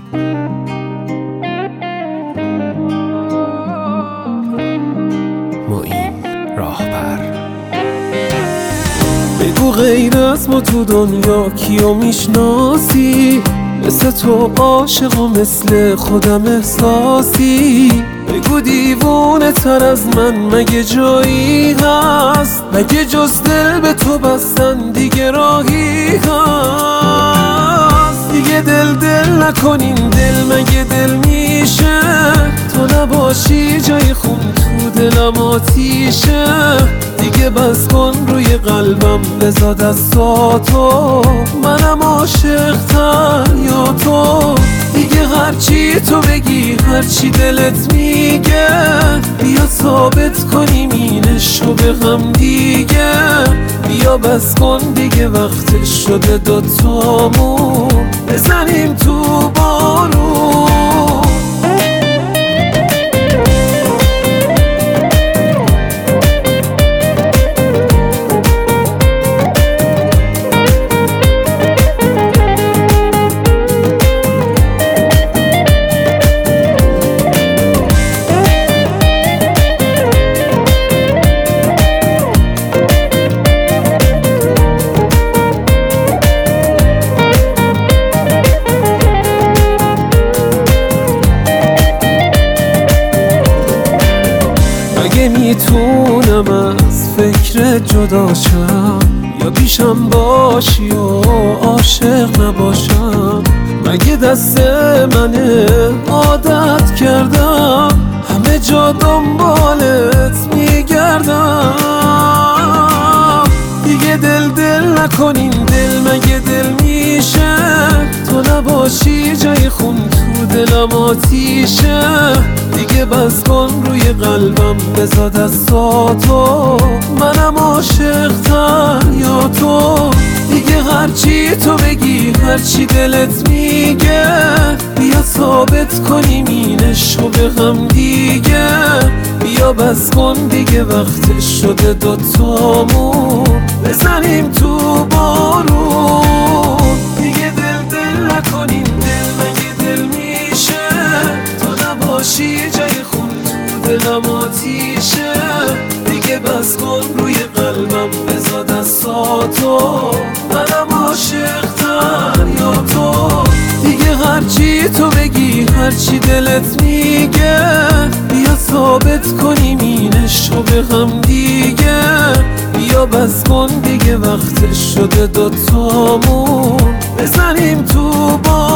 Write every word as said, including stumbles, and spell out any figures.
معین راهبر. بگو غیر از ما تو دنیا کیو میشناسی؟ مثل تو عاشق و مثل خودم احساسی. بگو دیوونه تر از من مگه جایی هست؟ مگه جز دل به تو بستن دیگه راهی هست؟ دیگه دل دل نکنین، دل مگه دل میشه؟ تو نباشی جای خون تو دلم آتیشه. دیگه بس کن روی قلبم بزا دستاتو، منم عاشق تر یا تو؟ دیگه هرچی تو بگی هرچی دلت میگه، بیا ثابت کنیم اینشو به غم دیگه. بیا بس کن دیگه وقتش شده دوتامون بزنیم تو بارون. اگه میتونم از فکر جدا شم، یا پیشم باشی و عاشق نباشم. مگه دست منه عادت کردم همه جا دنبالت میگردم. دیگه دل دل نکنین، دل مگه دل میشه؟ تو نباشی جای خون تو دلم آتیشه. دیگه بس کن روی قلبم بزا دستاتو، منم عاشق تر یا تو؟ دیگه هرچی تو بگی هرچی دلت میگه، بیا ثابت کنیم اینشو به غم دیگه. بیا بس کن دیگه وقتش شده دوتامون بزنیم تو بارون. دیگه دل دل نکنیم، دل مگه دل میشه؟ تو نباشی جای خون تو دلم آتیشه. دیگه بس کن روی قلبم بزا دستاتو، منم عاشق تر یا تو؟ دیگه هرچی تو بگی هرچی دلت میگه، بیا ثابت کنیم اینشو به غم دیگه. بیا بس کن دیگه وقتش شده دوتامون بزنیم تو با